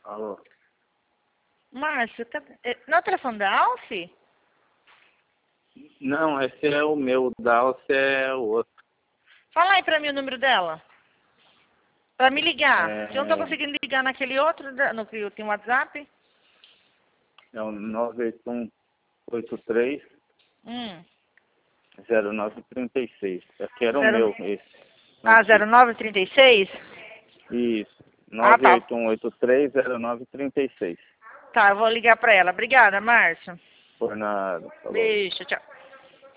Alô? Márcio, não é o telefone da Alce? Não, esse é o meu, o da Alce é o outro. Fala aí pra mim o número dela. Pra me ligar. Se eu não tô É, conseguindo ligar naquele outro, no que eu tenho WhatsApp. é o 98183 Hum. 0936. Aqui era o Zero... meu, esse. Ah, Antigo. 0936? Isso. Ah, tá. 98183 0936. Tá, eu vou ligar pra ela. Obrigada, Márcio. Por nada. Falou. Beijo, tchau.